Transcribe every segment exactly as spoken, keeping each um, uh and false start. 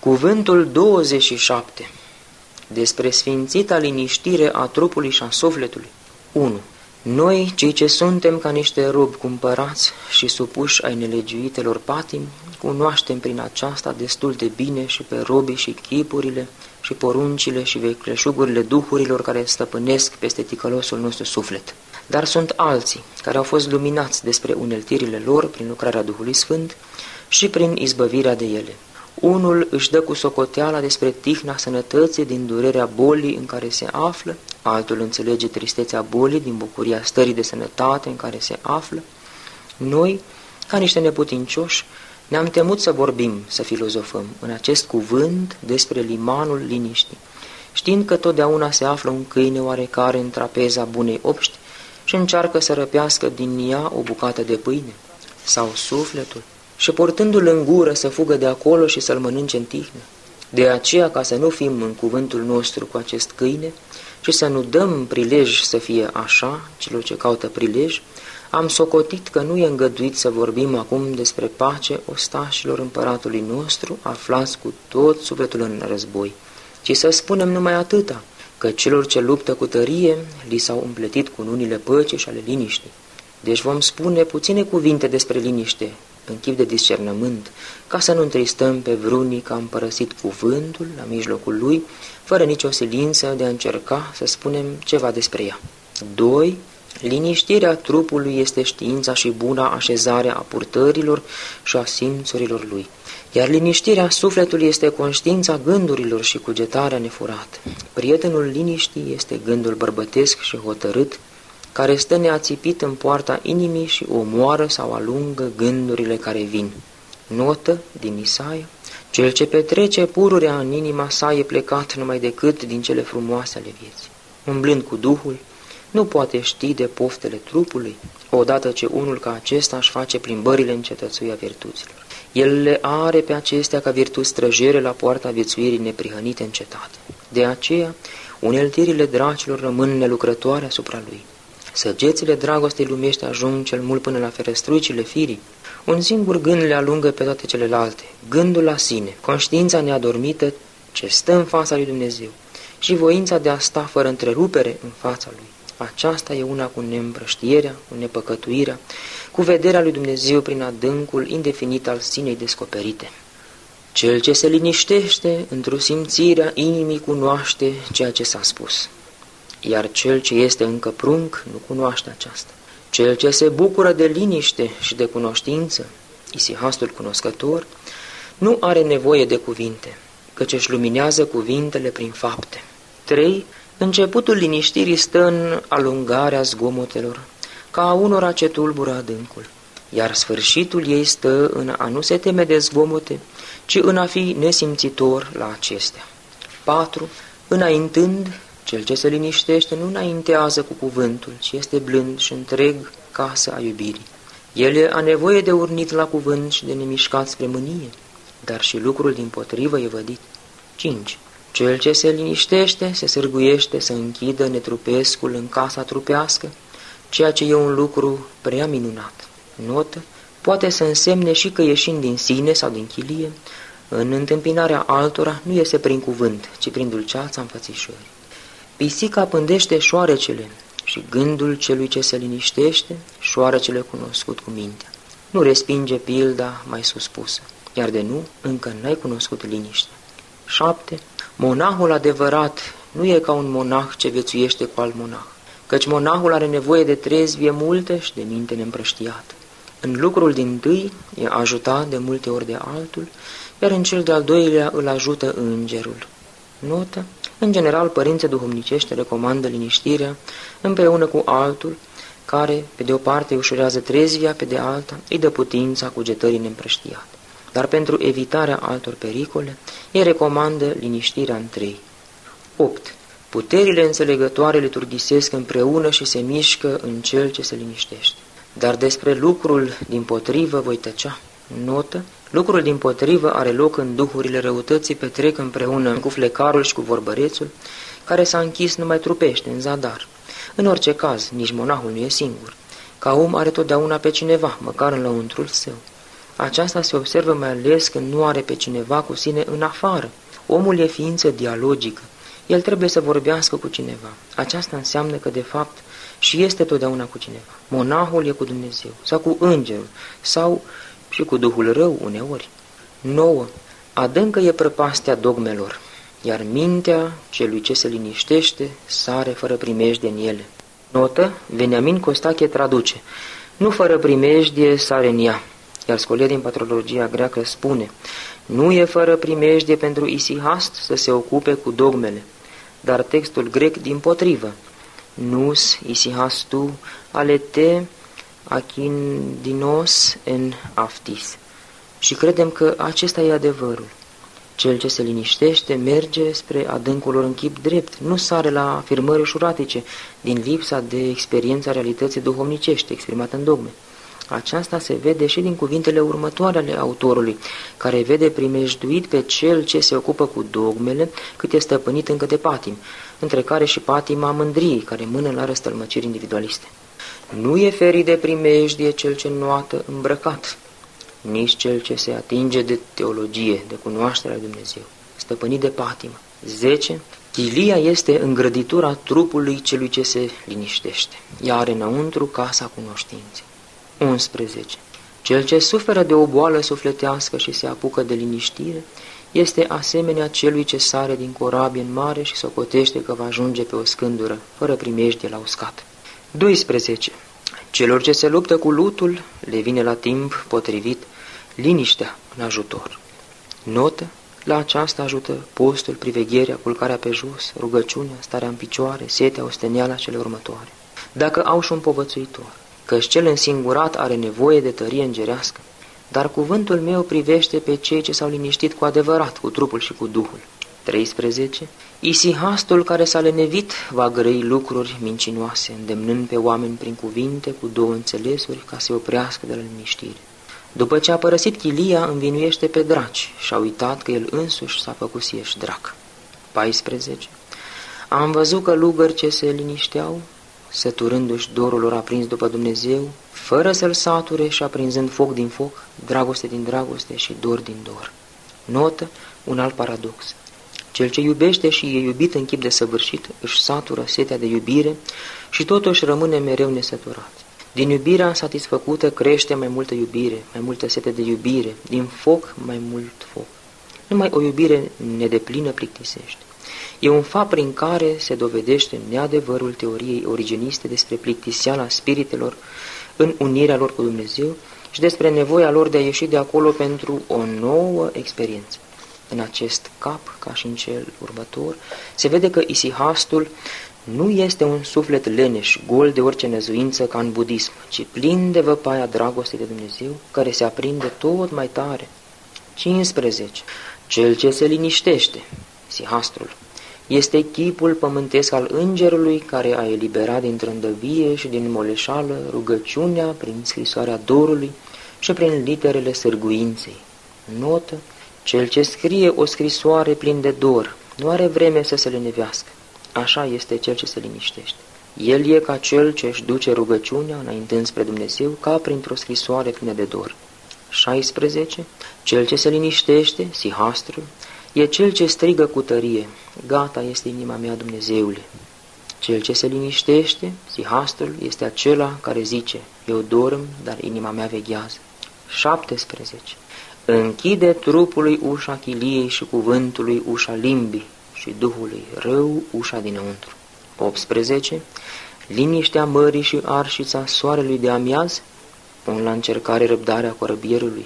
Cuvântul douăzeci și șapte. Despre sfințita liniștire a trupului și a sufletului. unu. Noi, cei ce suntem ca niște robi cumpărați și supuși ai nelegiuitelor patimi, cunoaștem prin aceasta destul de bine și pe robii și chipurile și poruncile și vecleșugurile duhurilor care stăpânesc peste ticălosul nostru suflet. Dar sunt alții care au fost luminați despre uneltirile lor prin lucrarea Duhului Sfânt și prin izbăvirea de ele. Unul își dă cu socoteala despre tihna sănătății din durerea bolii în care se află, altul înțelege tristețea bolii din bucuria stării de sănătate în care se află. Noi, ca niște neputincioși, ne-am temut să vorbim, să filozofăm în acest cuvânt despre limanul liniștii, știind că totdeauna se află un câine oarecare în trapeza bunei obști și încearcă să răpească din ea o bucată de pâine sau sufletul, și portându-l în gură să fugă de acolo și să-l mănânce în tihnă. De aceea, ca să nu fim în cuvântul nostru cu acest câine și să nu dăm prilej să fie așa celor ce caută prilej, am socotit că nu e îngăduit să vorbim acum despre pace ostașilor împăratului nostru aflați cu tot sufletul în război, ci să spunem numai atâta, că celor ce luptă cu tărie li s-au împletit cununile păcii și ale liniștii. Deci vom spune puține cuvinte despre liniște, în chip de discernământ, ca să nu întristăm pe vrunii că am părăsit cuvântul la mijlocul lui, fără nicio silință de a încerca să spunem ceva despre ea. doi. Liniștirea trupului este știința și buna așezare a purtărilor și a simțurilor lui, iar liniștirea sufletului este conștiința gândurilor și cugetarea nefurată. Prietenul liniștii este gândul bărbătesc și hotărât, care stă neațipit în poarta inimii și omoară sau alungă gândurile care vin. Notă din Isaia: cel ce petrece pururea în inima sa e plecat numai decât din cele frumoase ale vieții. Umblând cu Duhul, nu poate ști de poftele trupului, odată ce unul ca acesta își face plimbările în cetățuia virtuților. El le are pe acestea ca virtuți străjere la poarta viețuirii neprihănite în cetate. De aceea, uneltirile dracilor rămân nelucrătoare asupra lui. Săgețile dragostei lumești ajung cel mult până la ferestruicile firii. Un singur gând le alungă pe toate celelalte, gândul la sine, conștiința neadormită ce stă în fața lui Dumnezeu și voința de a sta fără întrerupere în fața lui. Aceasta e una cu neîmprăștierea, cu nepăcătuirea, cu vederea lui Dumnezeu prin adâncul indefinit al sinei descoperite. Cel ce se liniștește într-o simțirea inimii cunoaște ceea ce s-a spus, iar cel ce este încă prunc nu cunoaște aceasta. Cel ce se bucură de liniște și de cunoștință, isihastul cunoscător, nu are nevoie de cuvinte, căci își luminează cuvintele prin fapte. trei. Începutul liniștirii stă în alungarea zgomotelor, ca a unora ce tulbură adâncul, iar sfârșitul ei stă în a nu se teme de zgomote, ci în a fi nesimțitor la acestea. patru. Înaintând, cel ce se liniștește nu înaintează cu cuvântul, ci este blând și întreg casă a iubirii. El a nevoie de urnit la cuvânt și de nemișcat spre mânie, dar și lucrul dimpotrivă e vădit. cinci. Cel ce se liniștește se sârguiește să închidă netrupescul în casa trupească, ceea ce e un lucru prea minunat. Notă: poate să însemne și că ieșind din sine sau din chilie, în întâmpinarea altora nu iese prin cuvânt, ci prin dulceața înfățișării. Pisica pândește șoarecele și gândul celui ce se liniștește, șoarecele cunoscut cu mintea. Nu respinge pilda mai sus spusă, iar de nu, încă n-ai cunoscut liniștea. șapte. Monahul adevărat nu e ca un monah ce viețuiește cu alt monah, căci monahul are nevoie de trezvie multe și de minte neîmprăștiată. În lucrul dintâi e ajutat de multe ori de altul, iar în cel de-al doilea îl ajută îngerul. Notă: în general, părinții duhovnicești recomandă liniștirea împreună cu altul, care, pe de o parte, ușurează trezvia, pe de alta, îi dă putința cugetării neîmprăștiate. Dar pentru evitarea altor pericole, ei recomandă liniștirea în trei. opt. Puterile înțelegătoare liturghisesc împreună și se mișcă în cel ce se liniștește. Dar despre lucrul dimpotrivă voi tăcea. Notă: lucrul dimpotrivă are loc în duhurile răutății, petrec împreună cu flecarul și cu vorbărețul, care s-a închis numai trupește în zadar. În orice caz, nici monahul nu e singur. Ca om are totdeauna pe cineva, măcar în lăuntrul său. Aceasta se observă mai ales când nu are pe cineva cu sine în afară. Omul e ființă dialogică. El trebuie să vorbească cu cineva. Aceasta înseamnă că, de fapt, și este totdeauna cu cineva. Monahul e cu Dumnezeu, sau cu îngerul, sau și cu Duhul rău uneori. nouă. Adâncă e prăpastia dogmelor, iar mintea celui ce se liniștește sare fără primejdie în ele. Notă, Veniamin Costache traduce: nu fără primejdie sare în ea. Iar Scolia din Patrologia greacă spune: nu e fără primejdie pentru isihast să se ocupe cu dogmele, dar textul grec dimpotrivă: nus isihastu ale te achindinos en aftis. Și credem că acesta e adevărul. Cel ce se liniștește merge spre adâncul lor în chip drept, nu sare la afirmări ușuratice, din lipsa de experiența realității duhovnicești exprimată în dogme. Aceasta se vede și din cuvintele următoare ale autorului, care vede primejduit pe cel ce se ocupă cu dogmele, cât este stăpânit încă de patim, între care și patima mândriei, care mână la răstălmăciri individualiste. Nu e ferit de primejdie cel ce nuată îmbrăcat, nici cel ce se atinge de teologie, de cunoașterea lui Dumnezeu, stăpânit de patimă. zece. Chilia este îngrăditura trupului celui ce se liniștește. Ea are înăuntru casa cunoștinței. unsprezece. Cel ce suferă de o boală sufletească și se apucă de liniștire este asemenea celui ce sare din corabie în mare și socotește că va ajunge pe o scândură, fără primejdie la uscat. doisprezece. Celor ce se luptă cu lutul le vine la timp potrivit liniștea în ajutor. Notă: la aceasta ajută postul, privegherea, culcarea pe jos, rugăciunea, starea în picioare, setea, osteneala cele următoare. Dacă au și un povățuitor, căci cel însingurat are nevoie de tărie îngerească, dar cuvântul meu privește pe cei ce s-au liniștit cu adevărat, cu trupul și cu Duhul. treisprezece. Isihastul care s-a lenevit va grăi lucruri mincinoase, îndemnând pe oameni prin cuvinte cu două înțelesuri ca să oprească de la liniștire. După ce a părăsit chilia, învinuiește pe draci și a uitat că el însuși s-a făcut sieși drac. paisprezece. Am văzut că lugări ce se linișteau, săturându-și dorul lor aprins după Dumnezeu, fără să-l sature și aprinzând foc din foc, dragoste din dragoste și dor din dor. Notă: un alt paradox. Cel ce iubește și e iubit în chip de săvârșit își satură setea de iubire și totuși rămâne mereu nesăturat. Din iubirea satisfăcută crește mai multă iubire, mai multă sete de iubire, din foc mai mult foc. Numai o iubire nedeplină plictisește. E un fapt prin care se dovedește neadevărul teoriei originiste despre plictiseala spiritelor în unirea lor cu Dumnezeu și despre nevoia lor de a ieși de acolo pentru o nouă experiență. În acest cap, ca și în cel următor, se vede că isihastul nu este un suflet leneș, gol de orice năzuință ca în budism, ci plin de văpaia dragostei de Dumnezeu, care se aprinde tot mai tare. cincisprezece. Cel ce se liniștește, isihastul, este chipul pământesc al îngerului care a eliberat din trândăvie și din moleșală rugăciunea prin scrisoarea dorului și prin literele sârguinței. Notă: cel ce scrie o scrisoare plin de dor nu are vreme să se lenevească. Așa este cel ce se liniștește. El e ca cel ce își duce rugăciunea înaintând spre Dumnezeu ca printr-o scrisoare plină de dor. șaisprezece. Cel ce se liniștește, sihastru, e cel ce strigă cu tărie: gata este inima mea, Dumnezeule. Cel ce se liniștește, sihastrul, este acela care zice: eu dorm, dar inima mea veghează. șaptesprezece. Închide trupului ușa chiliei și cuvântului ușa limbii și Duhului rău ușa dinăuntru. optsprezece. Liniștea mării și arșița soarelui de amiaz pun la încercare răbdarea corăbierului.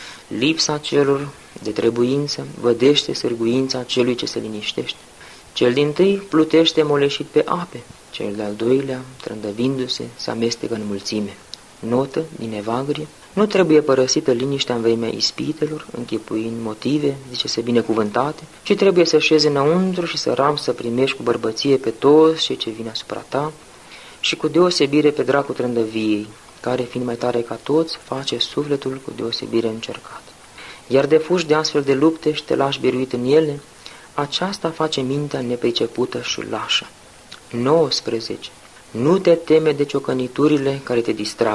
Lipsa celor de trebuință vădește sârguința celui ce se liniștește. Cel dintâi plutește moleșit pe ape, cel de-al doilea, trândăvindu-se, se amestecă în mulțime. Notă din Evagrie: nu trebuie părăsită liniștea în vremea ispitelor, închipuind motive, zice-se binecuvântate, ci trebuie să șezi înăuntru și să rami să primești cu bărbăție pe toți cei ce vine asupra ta și cu deosebire pe dracul trândăviei, care, fiind mai tare ca toți, face sufletul cu deosebire încercat. Iar de fugi de astfel de lupte și te lași biruit în ele, aceasta face mintea nepricepută și lașă. nouăsprezece. Nu te teme de ciocăniturile care te distrag,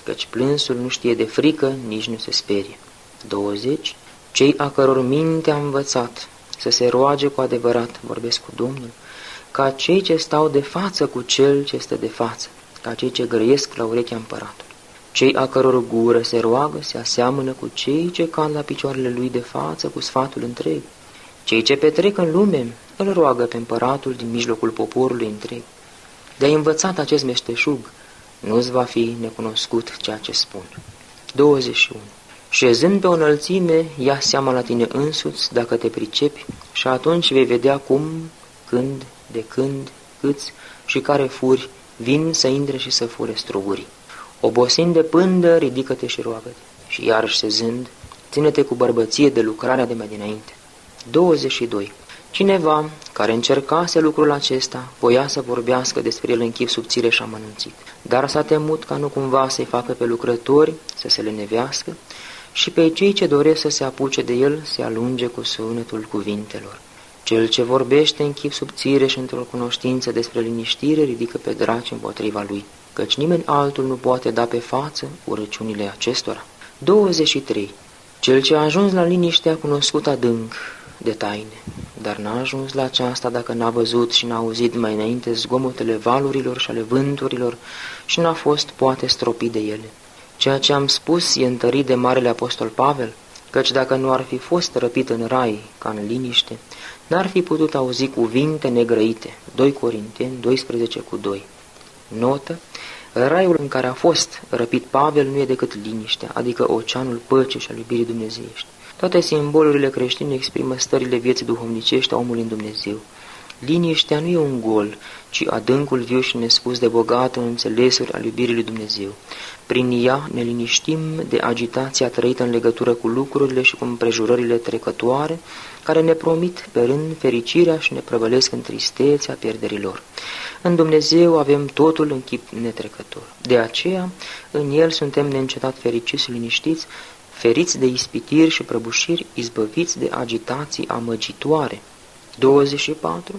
căci plânsul nu știe de frică, nici nu se sperie. douăzeci. Cei a căror minte a învățat să se roage cu adevărat, vorbesc cu Domnul, ca cei ce stau de față cu cel ce stă de față, ca cei ce grăiesc la urechea împăratului. Cei a căror gură se roagă se aseamănă cu cei ce cad la picioarele lui de față cu sfatul întreg. Cei ce petrec în lume îl roagă pe împăratul din mijlocul poporului întreg. De-ai învățat acest meșteșug, nu-ți va fi necunoscut ceea ce spun. douăzeci și unu. Șezând pe o înălțime, ia seama la tine însuți dacă te pricepi și atunci vei vedea cum, când, de când, câți și care furi vin să intre și să fure strugurii. Obosind de pândă, ridică-te și roagă-te. Și iarăși sezând, ține-te cu bărbăție de lucrarea de mai dinainte. douăzeci și doi. Cineva care încercase lucrul acesta voia să vorbească despre el în chip subțire și amănunțit, dar s-a temut ca nu cumva să-i facă pe lucrători să se lenevească și pe cei ce doresc să se apuce de el se alunge cu sunetul cuvintelor. Cel ce vorbește în chip subțire și într-o cunoștință despre liniștire ridică pe draci împotriva lui, căci nimeni altul nu poate da pe față urăciunile acestora. douăzeci și trei. Cel ce a ajuns la liniște a cunoscut adânc de taine, dar n-a ajuns la aceasta dacă n-a văzut și n-a auzit mai înainte zgomotele valurilor și ale vânturilor și n-a fost poate stropit de ele. Ceea ce am spus e întărit de Marele Apostol Pavel, căci dacă nu ar fi fost răpit în rai ca în liniște, n-ar fi putut auzi cuvinte negrăite. doi Corinteni doisprezece cu doi. Notă: raiul în care a fost răpit Pavel nu e decât liniștea, adică oceanul păcii și al iubirii dumnezeiești. Toate simbolurile creștine exprimă stările vieții duhovnicești a omului în Dumnezeu. Liniștea nu e un gol, ci adâncul viu și nespus de bogat în înțelesuri al iubirii lui Dumnezeu. Prin ea ne liniștim de agitația trăită în legătură cu lucrurile și cu împrejurările trecătoare, care ne promit pe rând fericirea și ne prăvălesc în tristețea pierderilor. În Dumnezeu avem totul în chip netrecător. De aceea, în El suntem neîncetat fericiți și liniștiți, feriți de ispitiri și prăbușiri, izbăviți de agitații amăgitoare. douăzeci și patru.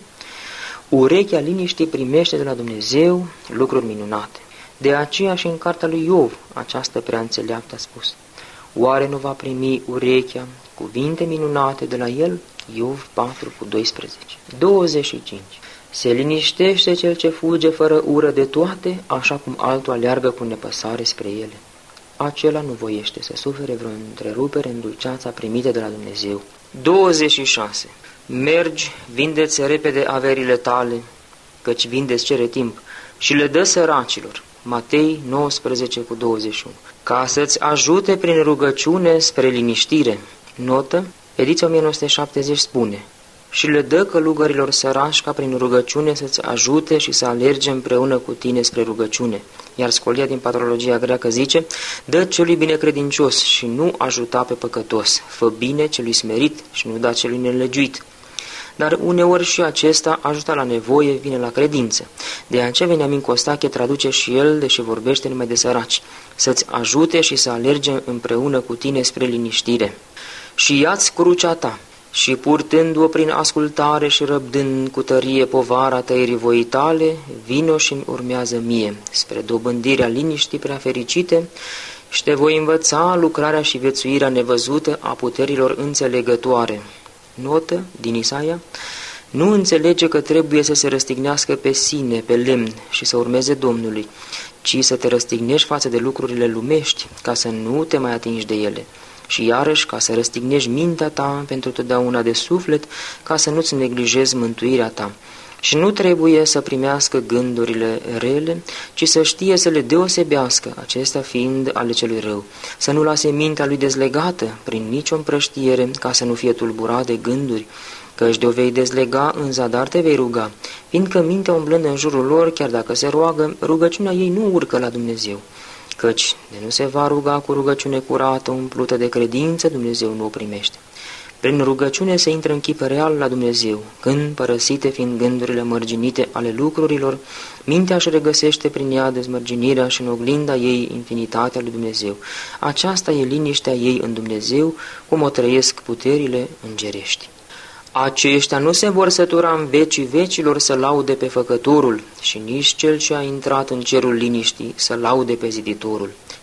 Urechea liniștii primește de la Dumnezeu lucruri minunate. De aceea și în cartea lui Iov această prea înțeleaptă a spus: oare nu va primi urechea cuvinte minunate de la el? Iov patru cu doisprezece. douăzeci și cinci. Se liniștește cel ce fuge fără ură de toate, așa cum altul aleargă cu nepăsare spre ele. Acela nu voiește să sufere vreo întrerupere în dulceața primită de la Dumnezeu. douăzeci și șase. Mergi, vindeți repede averile tale, căci vindeți cere timp, și le dă săracilor. Matei nouăsprezece cu douăzeci și unu. Ca să-ți ajute prin rugăciune spre liniștire. Notă: ediția o mie nouă sute șaptezeci spune: și le dă călugărilor sărași ca prin rugăciune să-ți ajute și să alerge împreună cu tine spre rugăciune. Iar Scolia din Patrologia greacă zice: dă celui binecredincios și nu ajuta pe păcătos, fă bine celui smerit și nu da celui nelegiuit. Dar uneori și acesta ajută la nevoie, vine la credință. De aceea Veniamin Costache traduce și el, deși vorbește numai de săraci: să-ți ajute și să alerge împreună cu tine spre liniștire. Și ia-ți crucea ta și purtând-o prin ascultare și răbdând cu tărie povara tăierii voii tale, vino și-mi urmează mie, spre dobândirea liniștii prea fericite, și te voi învăța lucrarea și viețuirea nevăzută a puterilor înțelegătoare. Notă din Isaia: nu înțelege că trebuie să se răstignească pe sine, pe lemn și să urmeze Domnului, ci să te răstignești față de lucrurile lumești, ca să nu te mai atingi de ele. Și iarăși ca să răstignești mintea ta pentru totdeauna de suflet, ca să nu-ți neglijezi mântuirea ta. Și nu trebuie să primească gândurile rele, ci să știe să le deosebească, acestea fiind ale celui rău. Să nu lase mintea lui dezlegată prin nicio împrăștiere, ca să nu fie tulburat de gânduri, căci de-o vei dezlega, în zadar te vei ruga, fiindcă mintea umblând în jurul lor, chiar dacă se roagă, rugăciunea ei nu urcă la Dumnezeu. Căci de nu se va ruga cu rugăciune curată, umplută de credință, Dumnezeu nu o primește. Prin rugăciune se intră în chip real la Dumnezeu, când, părăsite fiind gândurile mărginite ale lucrurilor, mintea își regăsește prin ea dezmărginirea și în oglinda ei infinitatea lui Dumnezeu. Aceasta e liniștea ei în Dumnezeu, cum o trăiesc puterile îngerești. Aceștia nu se vor sătura în vecii vecilor să laude pe Făcătorul și nici cel ce a intrat în cerul liniștii să laude pe Ziditorul.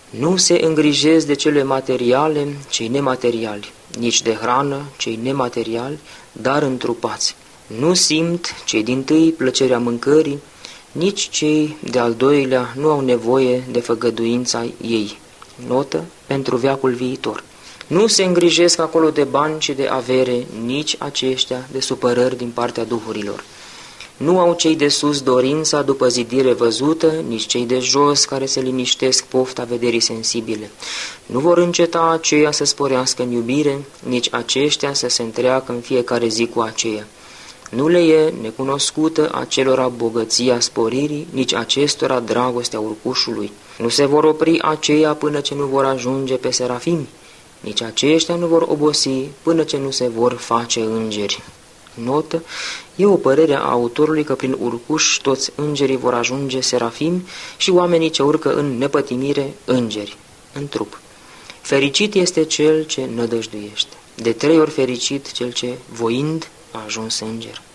Nu se îngrijesc de cele materiale, cei nemateriali, nici de hrană, cei nemateriali, dar întrupați. Nu simt cei dintâi plăcerea mâncării, nici cei de-al doilea nu au nevoie de făgăduința ei. Notă pentru veacul viitor. Nu se îngrijesc acolo de bani și de avere, nici aceștia de supărări din partea duhurilor. Nu au cei de sus dorința după zidire văzută, nici cei de jos care se liniștesc pofta vederii sensibile. Nu vor înceta aceia să sporească în iubire, nici aceștia să se întreacă în fiecare zi cu aceea. Nu le e necunoscută acelora bogăția sporirii, nici acestora dragostea urcușului. Nu se vor opri aceia până ce nu vor ajunge pe serafimi, nici aceștia nu vor obosi până ce nu se vor face îngeri. Notă, e o părere a autorului că prin urcuș toți îngerii vor ajunge serafimi și oamenii ce urcă în nepătimire îngeri, în trup. Fericit este cel ce nădăjduiește, de trei ori fericit cel ce, voind, a ajuns înger.